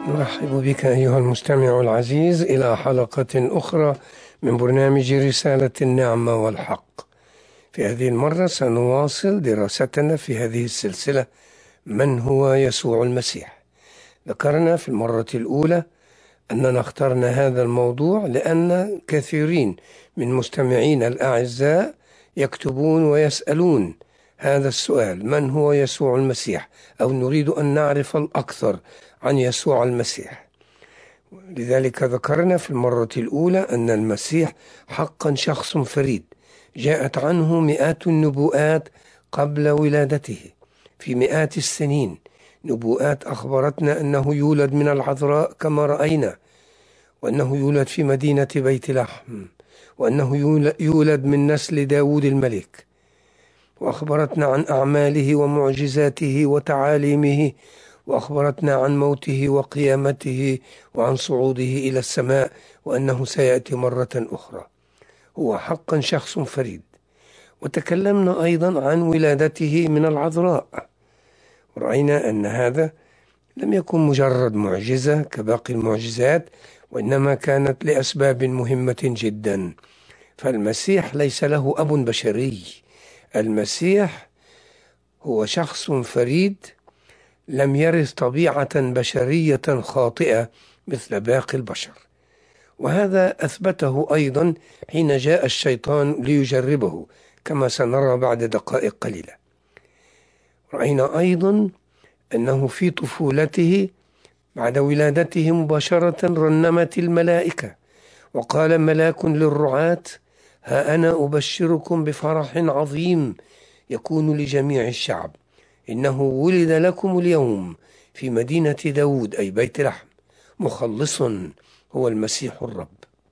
نرحب بك أيها المستمع العزيز إلى حلقة أخرى من برنامج رسالة النعمة والحق. في هذه المرة سنواصل دراستنا في هذه السلسلة من هو يسوع المسيح. ذكرنا في المرة الأولى أننا اخترنا هذا الموضوع لأن كثيرين من مستمعين الأعزاء يكتبون ويسألون هذا السؤال: من هو يسوع المسيح؟ أو نريد أن نعرف الأكثر عن يسوع المسيح. لذلك ذكرنا في المرة الأولى أن المسيح حقا شخص فريد، جاءت عنه مئات النبوءات قبل ولادته في مئات السنين، نبوءات أخبرتنا أنه يولد من العذراء كما رأينا، وأنه يولد في مدينة بيت لحم، وأنه يولد من نسل داود الملك، وأخبرتنا عن أعماله ومعجزاته وتعاليمه، وأخبرتنا عن موته وقيامته وعن صعوده إلى السماء، وأنه سيأتي مرة أخرى. هو حقا شخص فريد. وتكلمنا أيضا عن ولادته من العذراء، ورأينا أن هذا لم يكن مجرد معجزة كباقي المعجزات، وإنما كانت لأسباب مهمة جدا. فالمسيح ليس له أب بشري، المسيح هو شخص فريد لم يرث طبيعة بشرية خاطئة مثل باقي البشر. وهذا أثبته أيضا حين جاء الشيطان ليجربه كما سنرى بعد دقائق قليلة. رأينا أيضا أنه في طفولته بعد ولادته مباشرة رنمت الملائكة، وقال ملاك للرعاة: ها أنا أبشركم بفرح عظيم يكون لجميع الشعب، إنه ولد لكم اليوم في مدينة داود أي بيت لحم مخلص هو المسيح الرب.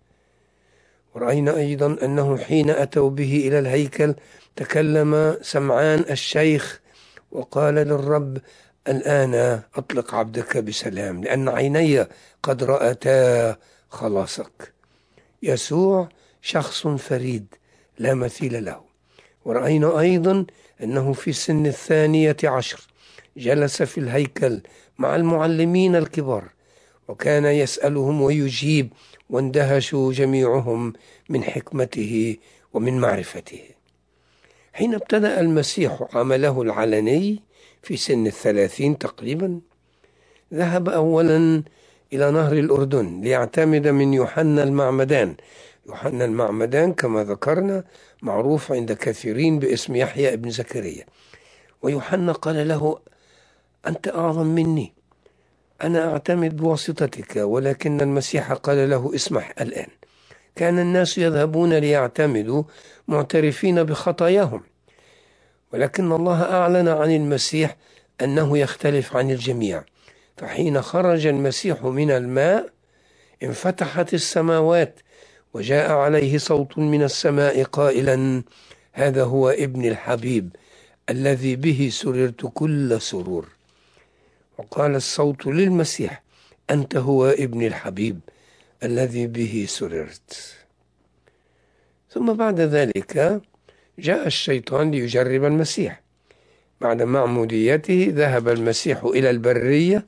ورأينا أيضا أنه حين أتوا به إلى الهيكل تكلم سمعان الشيخ وقال للرب: الآن أطلق عبدك بسلام لأن عيني قد رأتا خلاصك. يسوع شخص فريد لا مثيل له. ورأينا أيضا أنه في سن 12 جلس في الهيكل مع المعلمين الكبار، وكان يسألهم ويجيب، واندهشوا جميعهم من حكمته ومن معرفته. حين ابتدأ المسيح عمله العلني في سن 30 تقريبا، ذهب أولا إلى نهر الأردن ليعتمد من يوحنا المعمدان. يوحنا المعمدان كما ذكرنا معروف عند كثيرين باسم يحيى ابن زكريا. ويوحنا قال له: أنت أعظم مني، أنا أعتمد بواسطتك. ولكن المسيح قال له: اسمح الآن. كان الناس يذهبون ليعتمدوا معترفين بخطاياهم، ولكن الله أعلن عن المسيح أنه يختلف عن الجميع. فحين خرج المسيح من الماء انفتحت السماوات، وجاء عليه صوت من السماء قائلا: هذا هو ابن الحبيب الذي به سررت كل سرور. وقال الصوت للمسيح: أنت هو ابن الحبيب الذي به سررت. ثم بعد ذلك جاء الشيطان ليجرب المسيح. بعد معموديته ذهب المسيح إلى البرية،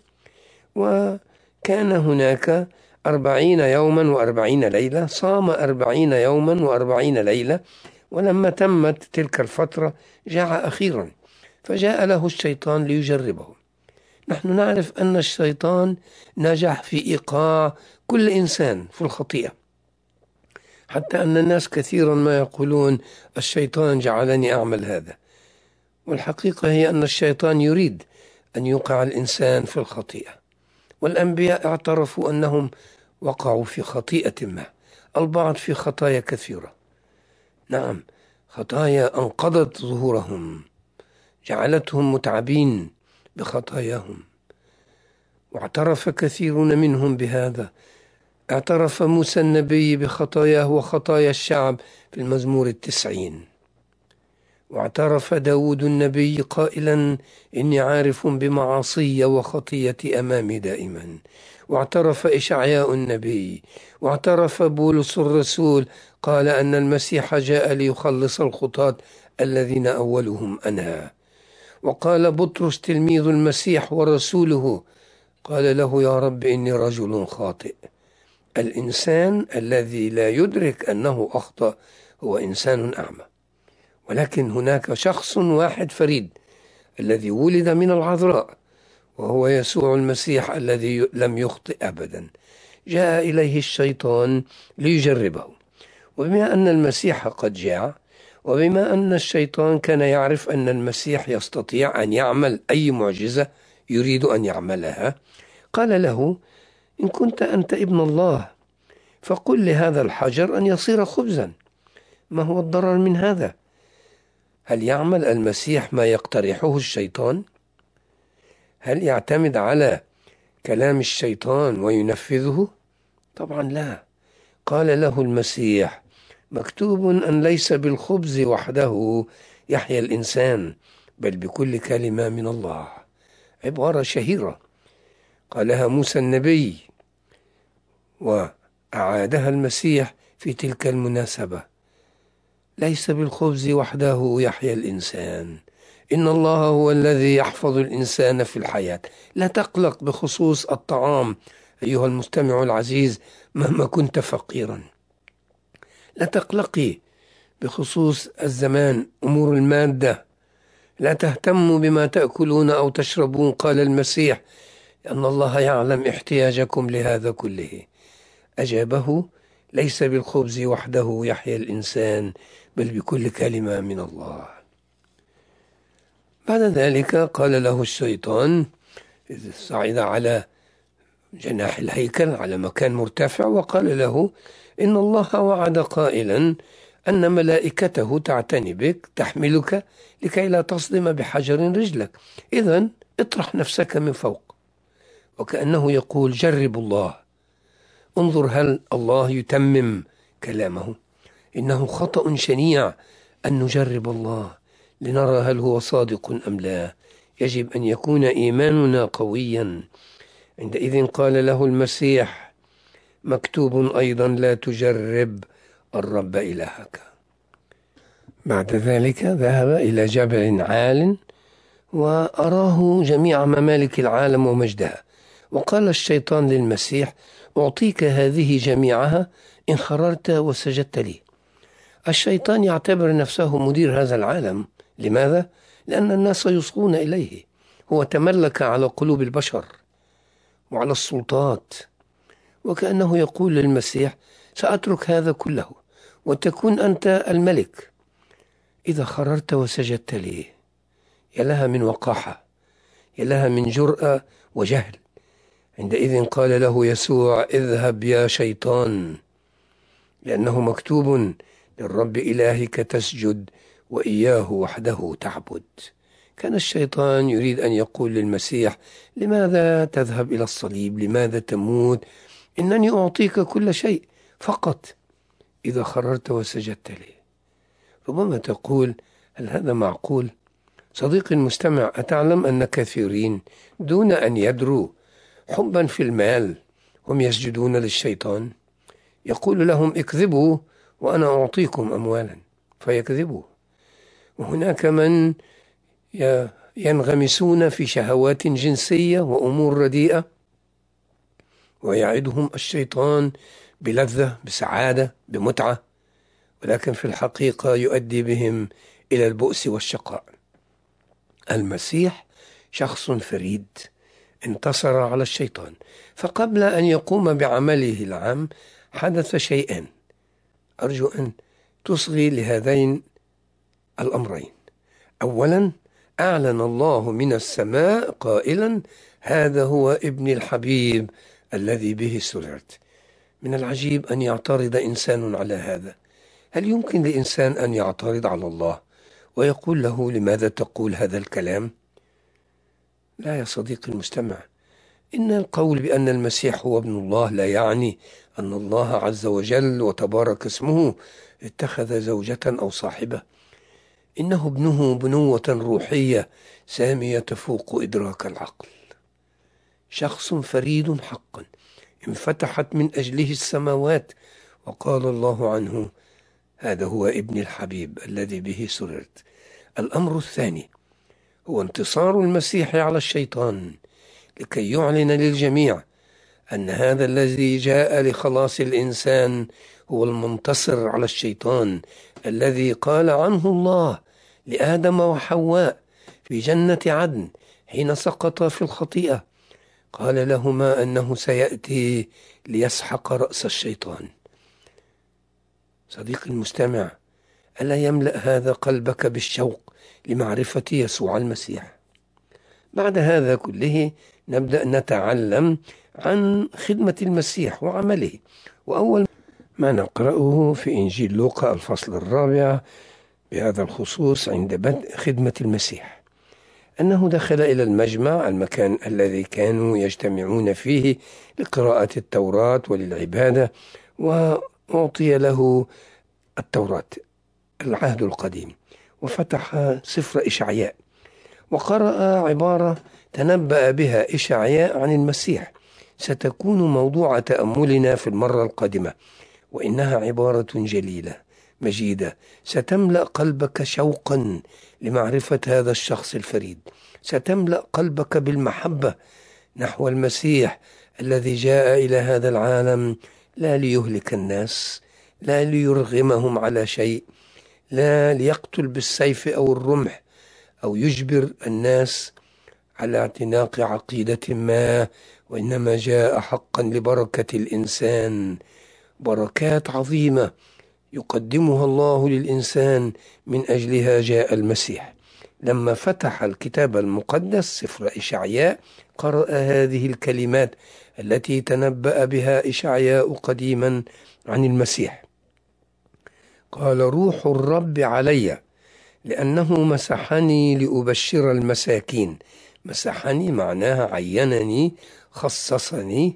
وكان هناك 40 يوما و40 ليلة، صام 40 يوما و40 ليلة. ولما تمت تلك الفترة جاع أخيرا، فجاء له الشيطان ليجربه. نحن نعرف أن الشيطان نجح في إيقاع كل إنسان في الخطيئة، حتى أن الناس كثيرا ما يقولون: الشيطان جعلني أعمل هذا. والحقيقة هي أن الشيطان يريد أن يوقع الإنسان في الخطيئة. والأنبياء اعترفوا أنهم وقعوا في خطيئة ما، البعض في خطايا كثيرة، نعم، خطايا أنقضت ظهورهم، جعلتهم متعبين بخطاياهم. واعترف كثيرون منهم بهذا. اعترف موسى النبي بخطاياه وخطايا الشعب في المزمور 90. واعترف داود النبي قائلا: إني عارف بمعاصي وخطيتي أمامي دائما. واعترف إشعياء النبي، واعترف بولس الرسول قال أن المسيح جاء ليخلص الخطاة الذين أولهم أنا. وقال بطرس تلميذ المسيح ورسوله قال له: يا رب إني رجل خاطئ. الإنسان الذي لا يدرك أنه أخطأ هو إنسان أعمى، ولكن هناك شخص واحد فريد الذي ولد من العذراء، وهو يسوع المسيح الذي لم يخطئ أبدا. جاء إليه الشيطان ليجربه، وبما أن المسيح قد جاء، وبما أن الشيطان كان يعرف أن المسيح يستطيع أن يعمل أي معجزة يريد أن يعملها، قال له: إن كنت أنت ابن الله فقل لهذا الحجر أن يصير خبزا. ما هو الضرر من هذا؟ هل يعمل المسيح ما يقترحه الشيطان؟ هل يعتمد على كلام الشيطان وينفذه؟ طبعا لا. قال له المسيح: مكتوب أن ليس بالخبز وحده يحيا الإنسان، بل بكل كلمة من الله. عبارة شهيرة قالها موسى النبي، وأعادها المسيح في تلك المناسبة: ليس بالخبز وحده يحيا الإنسان، إن الله هو الذي يحفظ الإنسان في الحياة. لا تقلق بخصوص الطعام أيها المستمع العزيز مهما كنت فقيرا، لا تقلقي بخصوص الزمان، أمور المادة، لا تهتموا بما تأكلون أو تشربون. قال المسيح أن الله يعلم احتياجكم لهذا كله. أجابه: ليس بالخبز وحده يحيا الإنسان، بل بكل كلمة من الله. بعد ذلك قال له الشيطان، إذ صعد على جناح الهيكل على مكان مرتفع، وقال له: إن الله وعد قائلا أن ملائكته تعتني بك تحملك لكي لا تصدم بحجر رجلك، إذن اطرح نفسك من فوق. وكأنه يقول: جرب الله، انظر هل الله يتمم كلامه. إنه خطأ شنيع أن نجرب الله لنرى هل هو صادق أم لا. يجب أن يكون إيماننا قويا. عندئذ قال له المسيح: مكتوب أيضا لا تجرب الرب إلهك. بعد ذلك ذهب إلى جبل عال وأراه جميع ممالك العالم ومجدها، وقال الشيطان للمسيح: أعطيك هذه جميعها إن خررت وسجدت لي. الشيطان يعتبر نفسه مدير هذا العالم. لماذا؟ لأن الناس يصغون إليه. هو تملك على قلوب البشر وعلى السلطات، وكأنه يقول للمسيح: سأترك هذا كله وتكون أنت الملك إذا خررت وسجدت لي. يا لها من وقاحة، يا لها من جرأة وجهل. عندئذ قال له يسوع: اذهب يا شيطان، لأنه مكتوب للرب إلهك تسجد وإياه وحده تعبد. كان الشيطان يريد أن يقول للمسيح: لماذا تذهب إلى الصليب؟ لماذا تموت؟ إنني أعطيك كل شيء فقط إذا خررت وسجدت لي. ربما تقول: هل هذا معقول؟ صديقي المستمع، أتعلم أن كثيرين دون أن يدروا حبا في المال هم يسجدون للشيطان؟ يقول لهم: اكذبوا وأنا أعطيكم أموالا، فيكذبوا. وهناك من ينغمسون في شهوات جنسية وأمور رديئة، ويعدهم الشيطان بلذة، بسعادة، بمتعة، ولكن في الحقيقة يؤدي بهم إلى البؤس والشقاء. المسيح شخص فريد انتصر على الشيطان، فقبل أن يقوم بعمله العام حدث شيئان. أرجو أن تصغي لهذين الأمرين. أولا، أعلن الله من السماء قائلا: هذا هو ابن الحبيب الذي به سررت. من العجيب أن يعترض إنسان على هذا. هل يمكن لإنسان أن يعترض على الله ويقول له: لماذا تقول هذا الكلام؟ لا يا صديقي المستمع، إن القول بأن المسيح هو ابن الله لا يعني أن الله عز وجل وتبارك اسمه اتخذ زوجة أو صاحبة. إنه ابنه بنوة روحية سامية تفوق إدراك العقل. شخص فريد حقا انفتحت من أجله السماوات، وقال الله عنه: هذا هو ابن الحبيب الذي به سررت. الأمر الثاني هو انتصار المسيح على الشيطان، لكي يعلن للجميع أن هذا الذي جاء لخلاص الإنسان هو المنتصر على الشيطان، الذي قال عنه الله لآدم وحواء في جنة عدن حين سقط في الخطيئة، قال لهما أنه سيأتي ليسحق رأس الشيطان. صديقي المستمع، ألا يملأ هذا قلبك بالشوق لمعرفة يسوع المسيح؟ بعد هذا كله نبدأ نتعلم عن خدمة المسيح وعمله. وأول ما نقرأه في إنجيل لوقا الفصل 4 بهذا الخصوص عند بدء خدمة المسيح، أنه دخل إلى المجمع، المكان الذي كانوا يجتمعون فيه لقراءة التوراة وللعبادة، وأعطي له التوراة العهد القديم، وفتح سفر إشعياء وقرأ عبارة تنبأ بها إشعياء عن المسيح ستكون موضوع تأملنا في المرة القادمة، وإنها عبارة جليلة مجيدة ستملأ قلبك شوقا لمعرفة هذا الشخص الفريد، ستملأ قلبك بالمحبة نحو المسيح الذي جاء إلى هذا العالم لا ليهلك الناس، لا ليرغمهم على شيء، لا ليقتل بالسيف أو الرمح أو يجبر الناس على اعتناق عقيدة ما، وإنما جاء حقا لبركة الإنسان، بركات عظيمة يقدمها الله للإنسان، من أجلها جاء المسيح. لما فتح الكتاب المقدس سفر إشعياء قرأ هذه الكلمات التي تنبأ بها إشعياء قديما عن المسيح. قال: روح الرب علي لأنه مسحني لأبشر المساكين. مسحني معناها عينني، خصصني،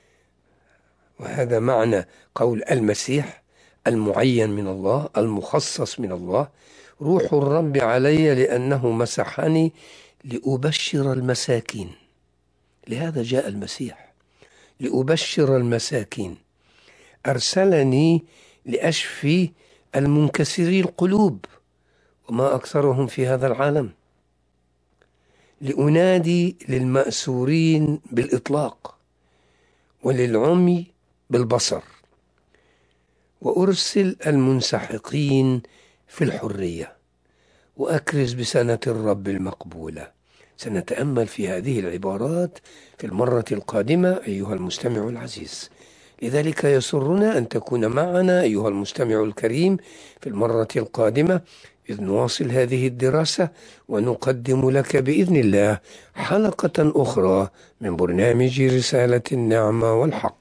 وهذا معنى قول المسيح، المعين من الله، المخصص من الله. روح الرب علي لأنه مسحني لأبشر المساكين. لهذا جاء المسيح، لأبشر المساكين. أرسلني لأشفي المنكسري القلوب، وما أكثرهم في هذا العالم، لأنادي للمأسورين بالإطلاق وللعمي بالبصر، وأرسل المنسحقين في الحرية، وأكرز بسنة الرب المقبولة. سنتأمل في هذه العبارات في المرة القادمة أيها المستمع العزيز، لذلك يسرنا أن تكون معنا أيها المستمع الكريم في المرة القادمة، إذ نواصل هذه الدراسة ونقدم لك بإذن الله حلقة أخرى من برنامج رسالة النعمة والحق.